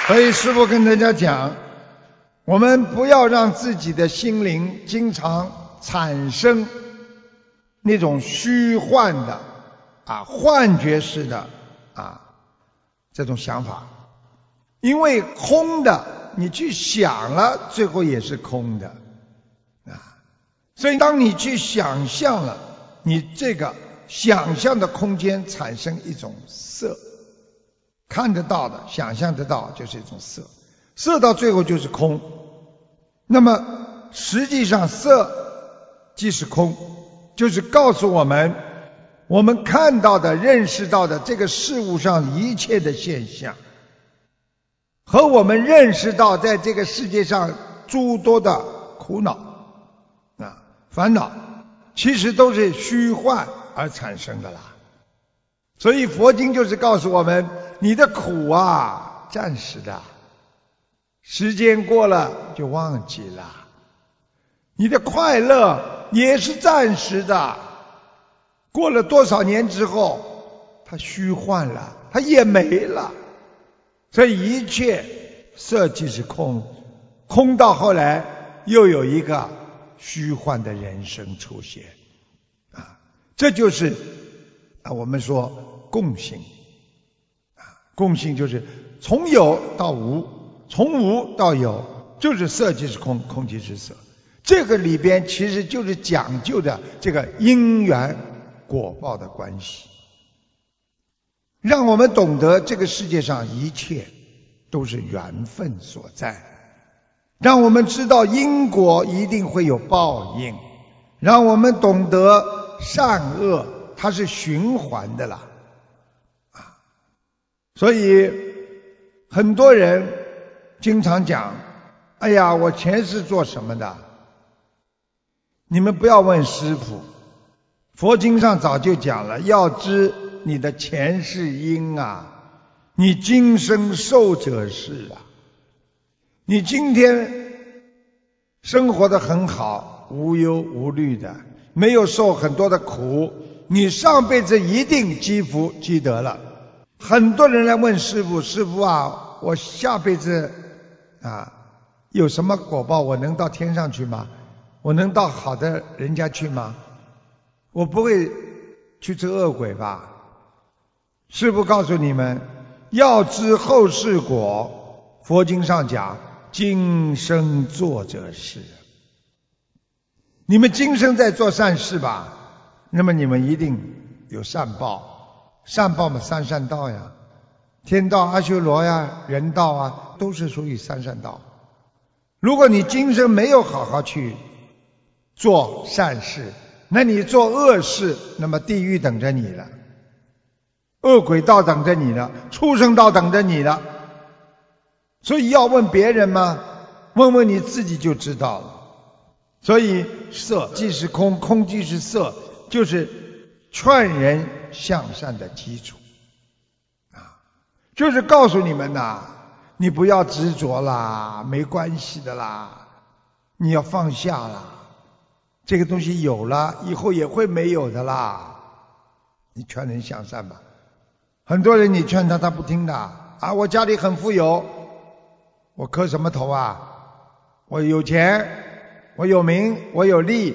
所以师父跟大家讲，我们不要让自己的心灵经常产生那种虚幻的幻觉式的这种想法，因为空的你去想了，最后也是空的所以当你去想象了，你这个想象的空间产生一种色，看得到的想象得到就是一种色，色到最后就是空。那么实际上色即是空，就是告诉我们，我们看到的认识到的这个事物上一切的现象，和我们认识到在这个世界上诸多的苦恼烦恼，其实都是虚幻而产生的啦。所以佛经就是告诉我们，你的苦暂时的，时间过了就忘记了；你的快乐也是暂时的，过了多少年之后它虚幻了，它也没了。所以一切色即是空，空到后来又有一个虚幻的人生出现这就是我们说共性共性就是从有到无，从无到有，就是色即是空，空即是色。这个里边其实就是讲究的这个因缘果报的关系，让我们懂得这个世界上一切都是缘分所在，让我们知道因果一定会有报应，让我们懂得善恶它是循环的啦所以很多人经常讲，哎呀，我前世做什么的？你们不要问师父，佛经上早就讲了，要知你的前世因你今生受者是你今天生活得很好，无忧无虑的，没有受很多的苦，你上辈子一定积福积德了。很多人来问师父，师父我下辈子有什么果报？我能到天上去吗？我能到好的人家去吗？我不会去做恶鬼吧？师父告诉你们，要知后世果，佛经上讲今生做者是。你们今生在做善事吧，那么你们一定有善报。善报嘛，三善道呀，天道、阿修罗呀、人道都是属于三善道。如果你今生没有好好去做善事，那你做恶事，那么地狱等着你了，恶鬼道等着你了，畜生道等着你了。所以要问别人吗？问问你自己就知道了。所以色即是空，空即是色，就是劝人向善的基础就是告诉你们你不要执着啦，没关系的啦，你要放下啦，这个东西有了以后也会没有的啦。你劝人向善吧，很多人你劝他不听的我家里很富有，我磕什么头我有钱，我有名，我有利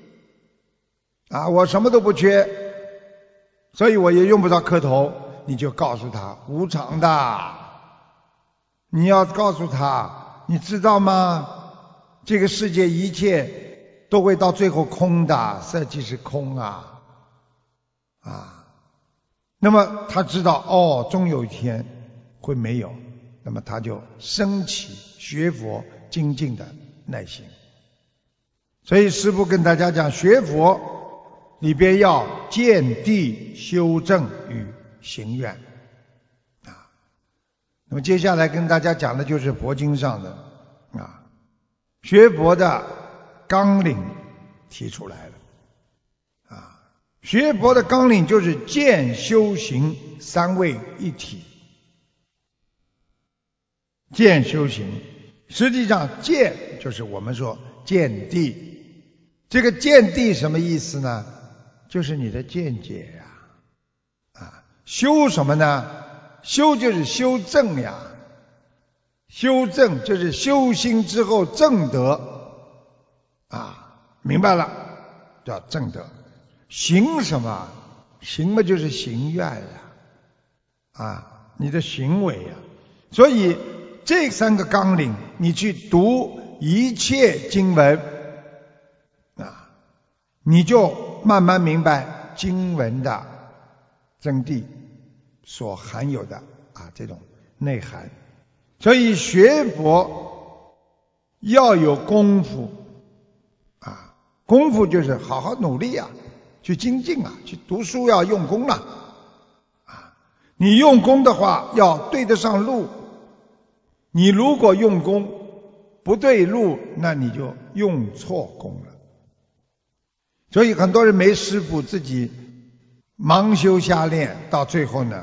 我什么都不缺，所以我也用不着磕头。你就告诉他无常的，你要告诉他，你知道吗？这个世界一切都会到最后空的，色即是空那么他知道终有一天会没有，那么他就升起学佛精进的耐心。所以师父跟大家讲，学佛里边要见地修正与行愿那么接下来跟大家讲的就是佛经上的学佛的纲领提出来了学佛的纲领就是见修行三位一体。见修行实际上见就是我们说见地，这个见地什么意思呢？就是你的见解修什么呢？修就是修正修正就是修心之后正德明白了，叫正德。行什么？行嘛就是行愿你的行为所以这3个纲领，你去读一切经文你就慢慢明白经文的真谛所含有的这种内涵。所以学佛要有功夫功夫就是好好努力去精进去读书要用功了你用功的话要对得上路，你如果用功不对路，那你就用错功了。所以很多人没师父，自己盲修瞎练，到最后呢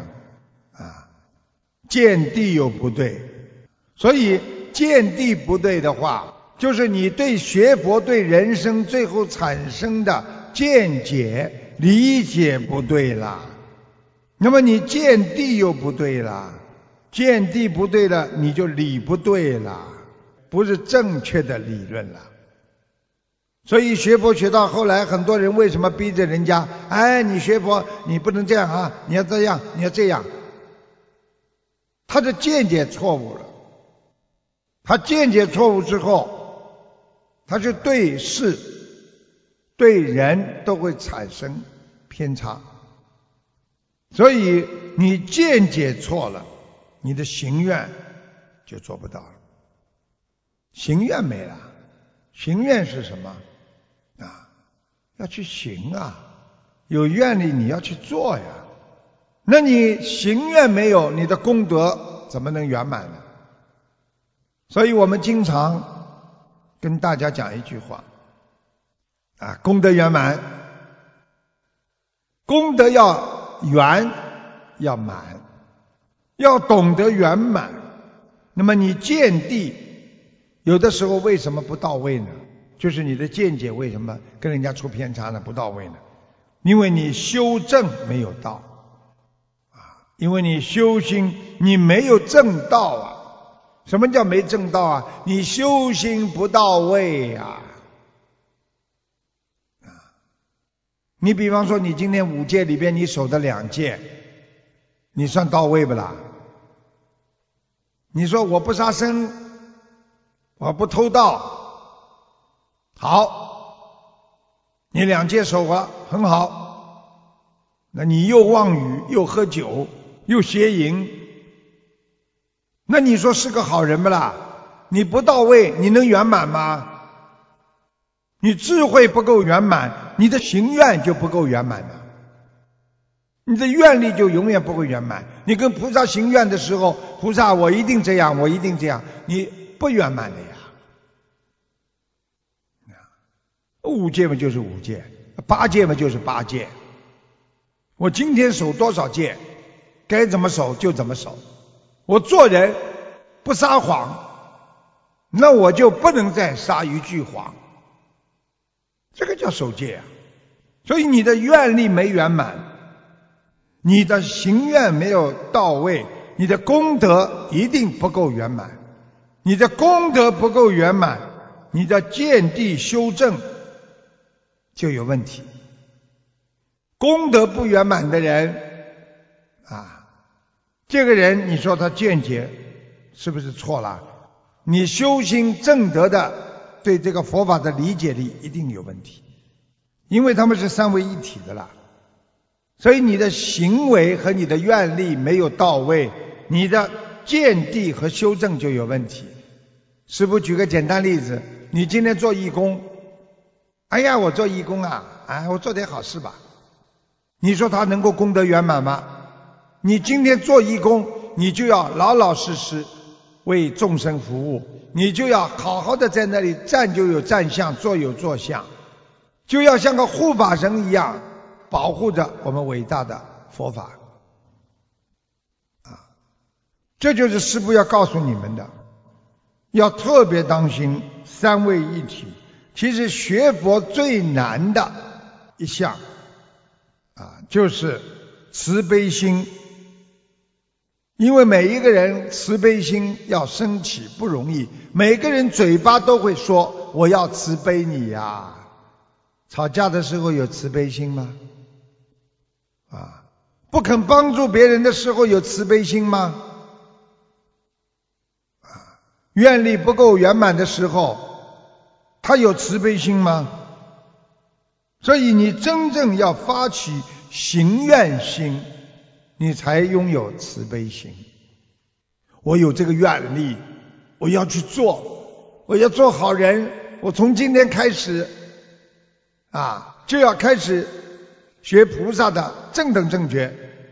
见地又不对。所以见地不对的话，就是你对学佛对人生最后产生的见解理解不对了，那么你见地又不对了，见地不对了，你就理不对了，不是正确的理论了。所以学佛学到后来，很多人为什么逼着人家你学佛你不能这样你要这样，你要这样，他的见解错误了。他见解错误之后，他就对事对人都会产生偏差。所以你见解错了，你的行愿就做不到了。行愿没了，行愿是什么要去行有愿力你要去做呀。那你行愿没有，你的功德怎么能圆满呢？所以我们经常跟大家讲一句话功德圆满，功德要圆要满，要懂得圆满。那么你见地有的时候为什么不到位呢？就是你的见解为什么跟人家出偏差呢？不到位呢？因为你修正没有到因为你修心你没有正道什么叫没正道你修心不到位你比方说你今天5戒里边你守的2戒，你算到位不啦？你说我不杀生，我不偷盗，好，你2戒守了很好，那你又妄语又喝酒又邪淫，那你说是个好人不啦？你不到位你能圆满吗？你智慧不够圆满，你的行愿就不够圆满的，你的愿力就永远不会圆满。你跟菩萨行愿的时候，菩萨我一定这样我一定这样，你不圆满的呀。5戒嘛就是5戒，8戒嘛就是8戒，我今天守多少戒，该怎么守就怎么守。我做人不撒谎，那我就不能再撒一句谎，这个叫守戒所以你的愿力没圆满，你的行愿没有到位，你的功德一定不够圆满。你的功德不够圆满，你的见地修正就有问题。功德不圆满的人这个人你说他见解是不是错了？你修心正德的对这个佛法的理解力一定有问题，因为他们是3位一体的啦。所以你的行为和你的愿力没有到位，你的见地和修正就有问题。师父举个简单例子，你今天做义工，我做义工我做点好事吧，你说他能够功德圆满吗？你今天做义工，你就要老老实实为众生服务，你就要好好的在那里站就有站相，坐有坐相，就要像个护法神一样保护着我们伟大的佛法这就是师父要告诉你们的，要特别当心3位一体。其实学佛最难的一项就是慈悲心因为每一个人慈悲心要升起不容易，每个人嘴巴都会说我要慈悲你呀。吵架的时候有慈悲心吗？不肯帮助别人的时候有慈悲心吗？愿力不够圆满的时候，他有慈悲心吗？所以你真正要发起行愿心，你才拥有慈悲心。我有这个愿力，我要去做，我要做好人，我从今天开始就要开始学菩萨的正等正觉，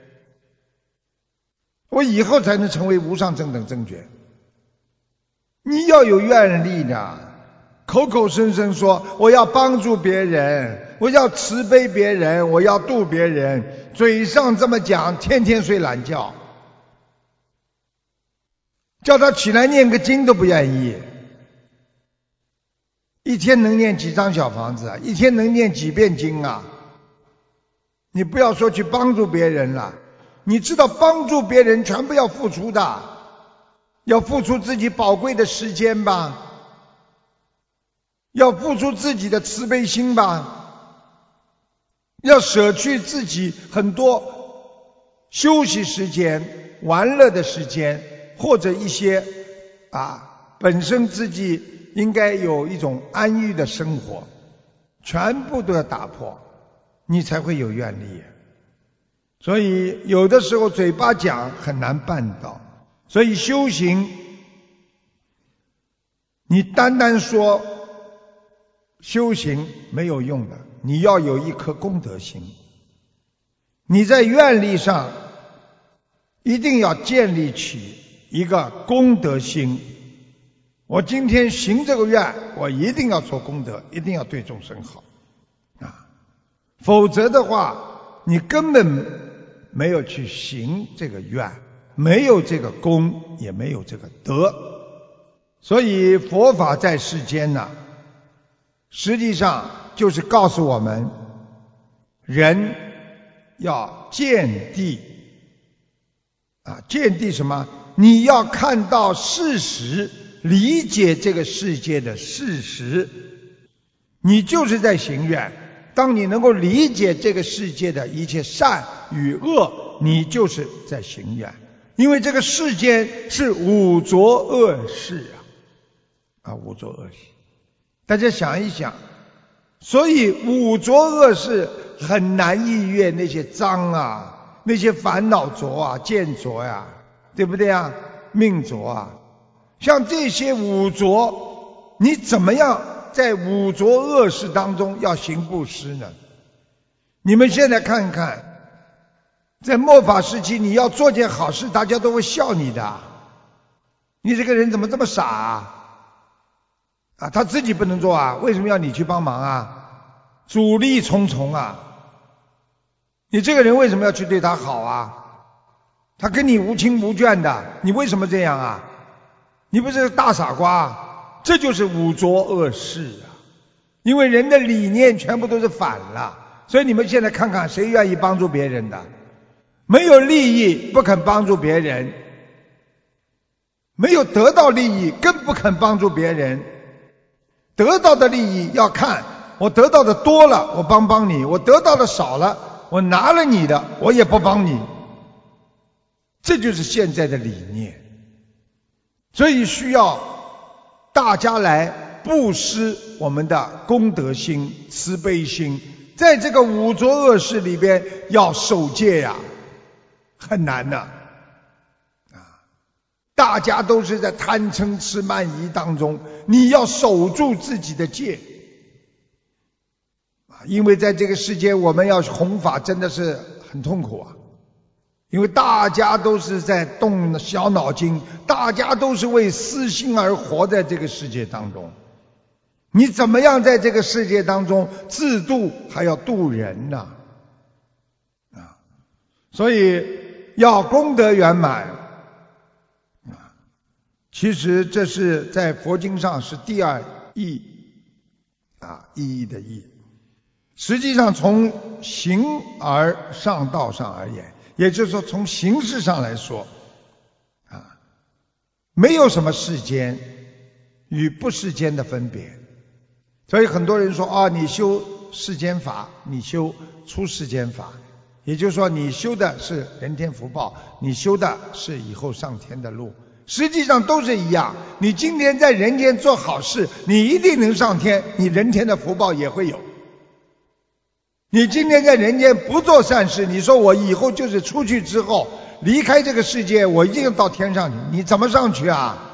我以后才能成为无上正等正觉。你要有愿力的，口口声声说我要帮助别人，我要慈悲别人，我要度别人，嘴上这么讲，天天睡懒觉，叫他起来念个经都不愿意。一天能念几张小房子啊？一天能念几遍经啊？你不要说去帮助别人了，你知道帮助别人全部要付出的，要付出自己宝贵的时间吧，要付出自己的慈悲心吧，要舍去自己很多休息时间、玩乐的时间，或者一些本身自己应该有一种安逸的生活，全部都要打破，你才会有愿力。所以有的时候嘴巴讲很难办到，所以修行你单单说修行没有用的，你要有一颗功德心，你在愿力上一定要建立起一个功德心。我今天行这个愿，我一定要做功德，一定要对众生好否则的话你根本没有去行这个愿，没有这个功，也没有这个德。所以佛法在世间实际上就是告诉我们，人要见地见地什么？你要看到事实，理解这个世界的事实，你就是在行愿。当你能够理解这个世界的一切善与恶，你就是在行愿。因为这个世间是五浊恶世五浊恶世，大家想一想，所以五浊恶世很难逾越那些脏那些烦恼浊见浊对不对命浊像这些五浊，你怎么样在五浊恶世当中要行布施呢？你们现在看看，在末法时期你要做件好事，大家都会笑你的，你这个人怎么这么傻他自己不能做为什么要你去帮忙阻力重重你这个人为什么要去对他好他跟你无亲无眷的，你为什么这样你不是大傻瓜？这就是五浊恶世因为人的理念全部都是反了。所以你们现在看看，谁愿意帮助别人的？没有利益不肯帮助别人，没有得到利益更不肯帮助别人。得到的利益要看，我得到的多了我帮你，我得到的少了我拿了你的我也不帮你，这就是现在的理念。所以需要大家来布施我们的功德心、慈悲心，在这个五浊恶世里边要守戒很难大家都是在贪嗔痴慢疑当中，你要守住自己的戒因为在这个世界我们要弘法真的是很痛苦因为大家都是在动小脑筋，大家都是为私心而活在这个世界当中，你怎么样在这个世界当中自度还要度人所以要功德圆满其实这是在佛经上是第二义意义的义。实际上从形而上道上而言，也就是说从形式上来说， 没有什么世间与不世间的分别。所以很多人说你修世间法，你修出世间法，也就是说你修的是人天福报，你修的是以后上天的路，实际上都是一样。你今天在人间做好事，你一定能上天，你人天的福报也会有。你今天在人间不做善事，你说我以后就是出去之后离开这个世界，我一定到天上去，你怎么上去啊？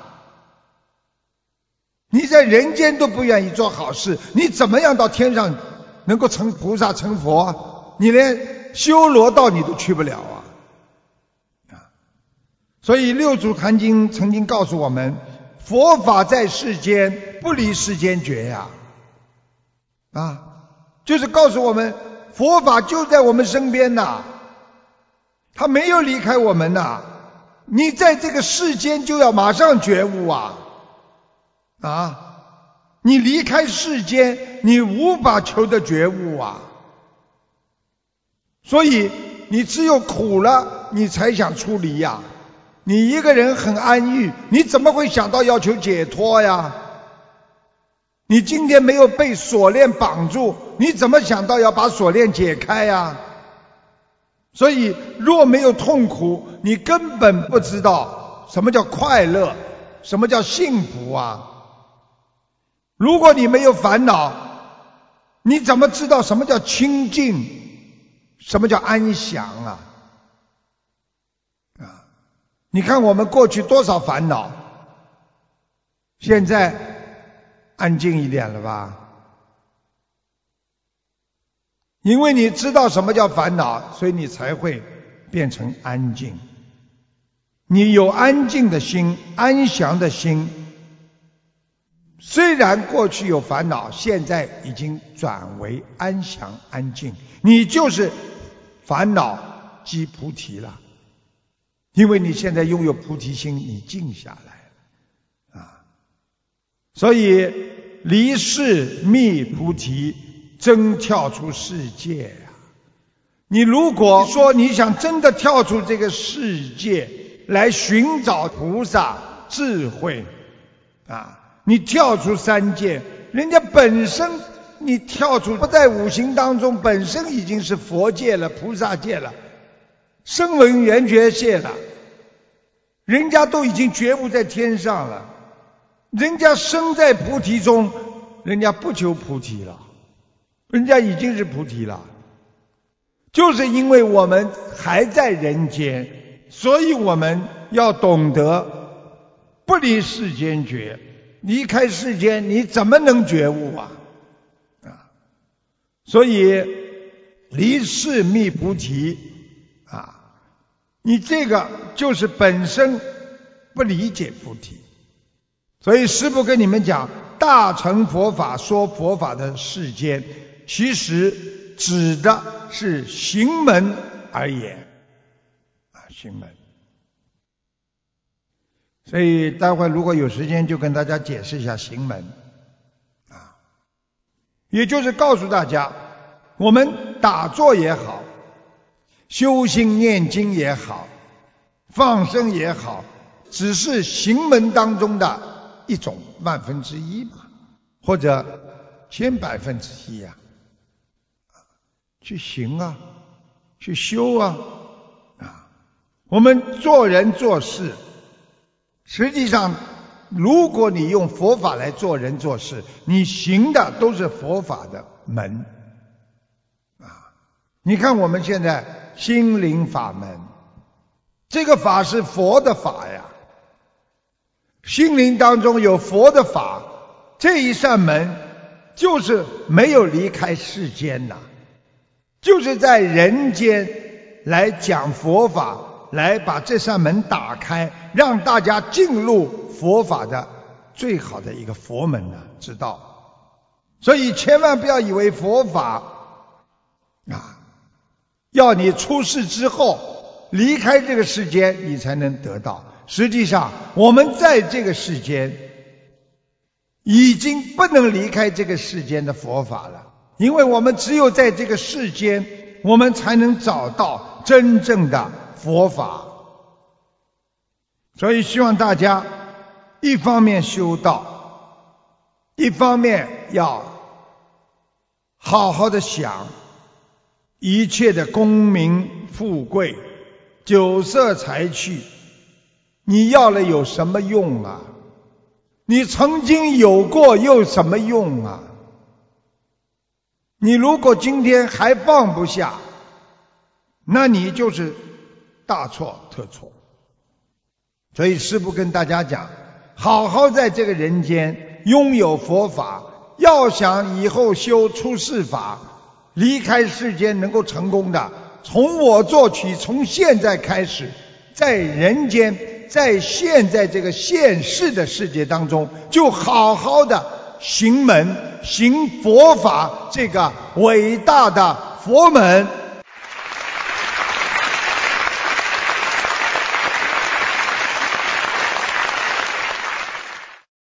你在人间都不愿意做好事，你怎么样到天上能够成菩萨成佛？你连修罗道你都去不了啊！所以六祖坛经曾经告诉我们，佛法在世间，不离世间觉呀！就是告诉我们，佛法就在我们身边呐，它没有离开我们呐。你在这个世间就要马上觉悟啊！你离开世间，你无法求得觉悟啊！所以你只有苦了，你才想出离呀。你一个人很安逸，你怎么会想到要求解脱呀？你今天没有被锁链绑住，你怎么想到要把锁链解开呀？所以若没有痛苦，你根本不知道什么叫快乐，什么叫幸福啊！如果你没有烦恼，你怎么知道什么叫清净，什么叫安详啊？你看我们过去多少烦恼，现在安静一点了吧？因为你知道什么叫烦恼，所以你才会变成安静。你有安静的心，安详的心，虽然过去有烦恼，现在已经转为安详安静，你就是烦恼即菩提了。因为你现在拥有菩提心，你静下来了所以离世觅菩提，真跳出世界呀！你如果说你想真的跳出这个世界来寻找菩萨智慧你跳出三界，人家本身你跳出不在五行当中，本身已经是佛界了，菩萨界了，声闻缘觉界了，人家都已经觉悟在天上了，人家生在菩提中，人家不求菩提了，人家已经是菩提了。就是因为我们还在人间，所以我们要懂得不离世间觉，离开世间你怎么能觉悟所以离世觅菩提你这个就是本身不理解菩提。所以师父跟你们讲，大乘佛法说佛法的世间，其实指的是行门而言行门。所以待会如果有时间就跟大家解释一下行门也就是告诉大家，我们打坐也好，修心念经也好，放生也好，只是行门当中的一种1/1000嘛，或者10000%去行去修我们做人做事，实际上如果你用佛法来做人做事，你行的都是佛法的门你看我们现在心灵法门，这个法是佛的法呀，心灵当中有佛的法，这一扇门就是没有离开世间就是在人间来讲佛法，来把这扇门打开，让大家进入佛法的最好的一个佛门之道。所以千万不要以为佛法要你出世之后离开这个世间你才能得到，实际上我们在这个世间已经不能离开这个世间的佛法了，因为我们只有在这个世间我们才能找到真正的佛法。所以希望大家一方面修道，一方面要好好的想一切的功名富贵酒色财气，你要了有什么用啊？你曾经有过又什么用啊？你如果今天还放不下，那你就是大错特错。所以师父跟大家讲，好好在这个人间拥有佛法，要想以后修出世法，离开世间能够成功的，从我做起，从现在开始，在人间，在现在这个现世的世界当中，就好好的行门，行佛法，这个伟大的佛门。